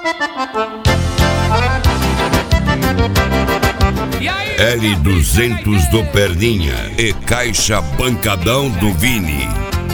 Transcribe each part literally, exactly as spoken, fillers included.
L duzentos do Perninha e Caixa Pancadão do Vini.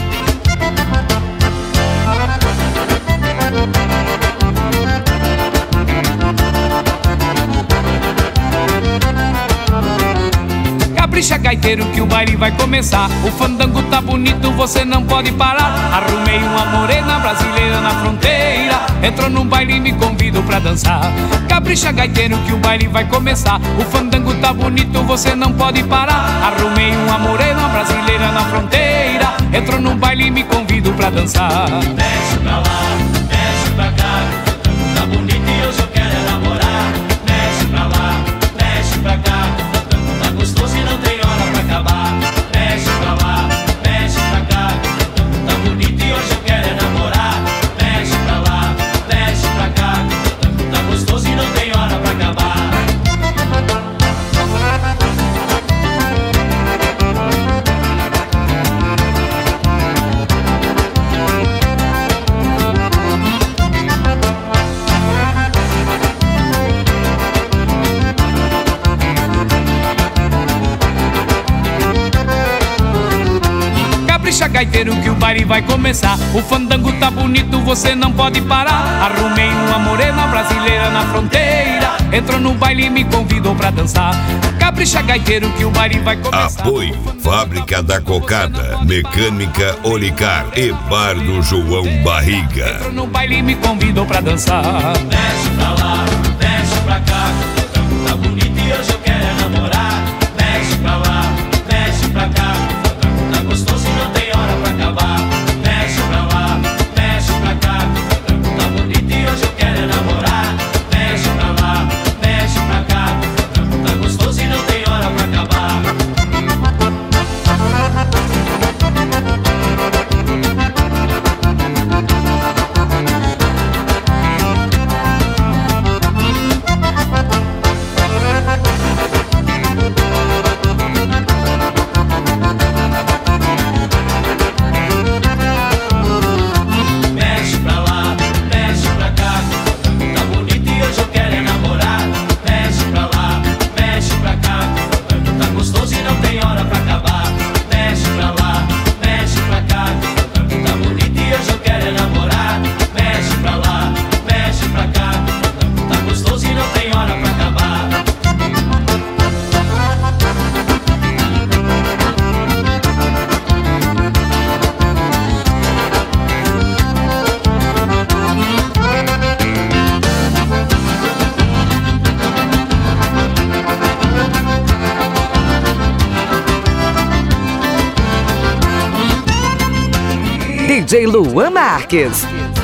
Capricha, gaiteiro, que o baile vai começar. O fandango tá bonito, você não pode parar. Arrumei uma morena brasileira na fronteira. Entrou no baile e me convidou pra dançar. Capricha, gaiteiro, que o baile vai começar. O fandango tá bonito, você não pode parar. Arrumei uma morena brasileira na fronteira. Entrou no baile e me convidou pra dançar. Desce pra lá, desce pra cá. O fandango tá bonito e hoje eu quero é namorar. Desce pra lá, desce pra cá. O fandango tá gostoso e não tem hora pra acabar. Desce pra lá, desce pra cá. O fandango tá bonito e hoje eu quero é namorar. Desce pra lá, desce pra cá. O fandango tá gostoso e não tem hora pra acabar. Capricha, gaiteiro, que o baile vai começar. O fandango tá bonito, você não pode parar. Arrumei uma morena brasileira na fronteira. Entrou no baile e me convidou pra dançar. Capricha, gaiteiro, que o baile vai começar. Apoio Fábrica da Cocada, Mecânica Olicar e Bar do João Barriga. Entrou no baile e me convidou pra dançar. Desce pra lá, desce pra cá. O fandango tá bonito e hoje eu quero é namorar. Desce pra lá, desce pra cá. O fandango tá gostoso e não tem hora pra acabar. Desce pra lá, desce pra cá. O fandango tá bonito e hoje eu quero é namorar. Desce pra lá, desce pra cá. O fandango tá gostoso e não tem hora pra acabar. Mexe pra lá, mexe pra cá. O fandango tá bonito e hoje eu quero é namorar. Mexe pra lá, mexe pra cá. O fandango tá gostoso e não tem hora pra acabar. Mexe pra lá, mexe pra cá. O fandango tá bonito e hoje eu quero é namorar. Mexe pra lá, mexe pra cá. O fandango tá gostoso e não tem hora pra acabar. D J Luan Marques.